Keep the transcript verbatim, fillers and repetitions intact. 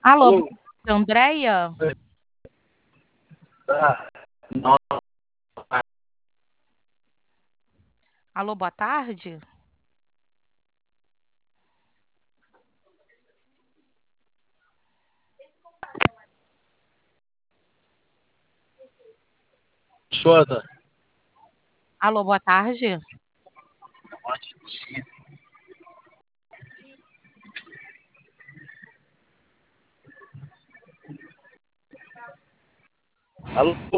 Alô, boa Alô? tarde, Andréia? Ah, não, Alô, boa tarde? Xota. Alô, boa tarde? Alô?